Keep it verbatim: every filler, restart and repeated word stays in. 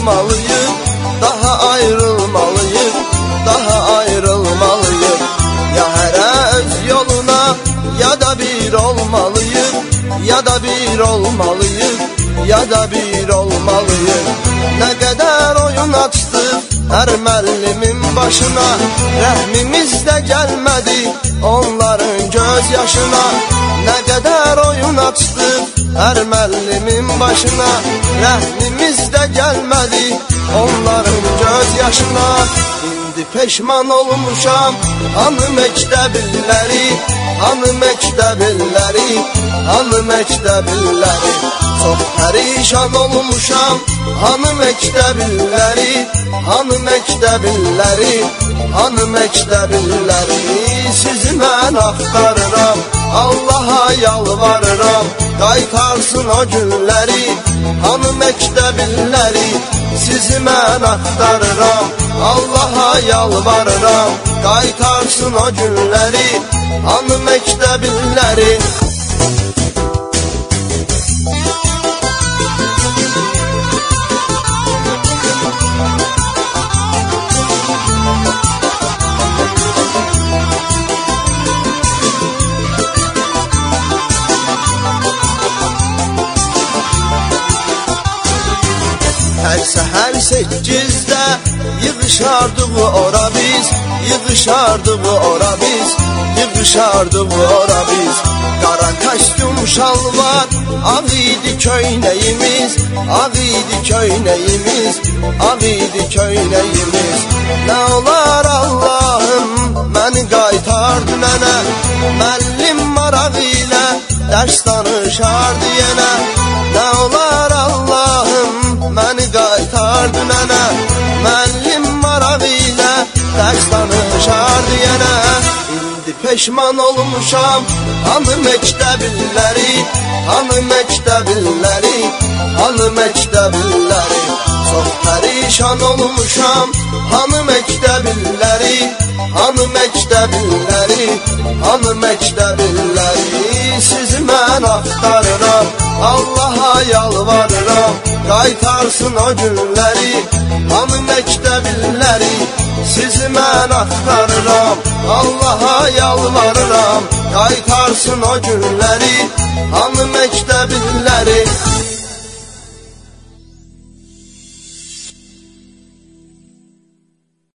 ayrılmalıyıq, daha ayrılmalıyıq, daha ayrılmalıyıq. Ya hərə öz yoluna, ya da bir olmalıyıq, ya da bir olmalıyıq, ya da bir olmalıyıq. Nə qədər oyun açdıq hər müəllimin başına, rəhmimiz də gəlmədi onların göz yaşına. Nə qədər oyun açdıq hər müəllimin başına, rəhmimiz də gəlmədi onların göz yaşına. İndi peşman olmuşam, hanı məktəbilləri, hanı məktəbilləri, hanı məktəbilləri. Çox pərişan olmuşam, hanı məktəbilləri, hanı məktəbilləri, hanı məktəbilləri. Sizi mən axtarıram, Allaha yalvarıram, qaytarsın o günləri, hanı məktəbilləri. Sizi mən axtarıram, Allaha yalvarıram, qaytarsın o günləri, hanı məktəbilləri. Hər səhər səkkizdə yığışardıq ora biz, yığışardıq ora biz, yığışardıq ora biz. Qara kostyum şalvar, ağ idi köynəyimiz, ağ idi köynəyimiz, ağ idi köynəyimiz. Nə olar Allahım, məni qaytardı nənə, müəllim marağı ilə dərs danışardı yenə. Nə olar Allahım, məni qaytardı nənə, müəllim marağı ilə dərs danışardı yenə. İndi peşman olmuşam, hanı məktəbilləri, hanı məktəbilləri, hanı məktəbilləri. Çox pərişan olmuşam, hanı məktəbilləri, hanı məktəbilləri, hanı məktəbilləri. Sizi mən axtarıram, Allaha yalvarıram, qaytarsın o günləri, hanı məktəbilləri. Sizi mən axtarıram, Allaha yalvarıram, qaytarsın o günləri, hanı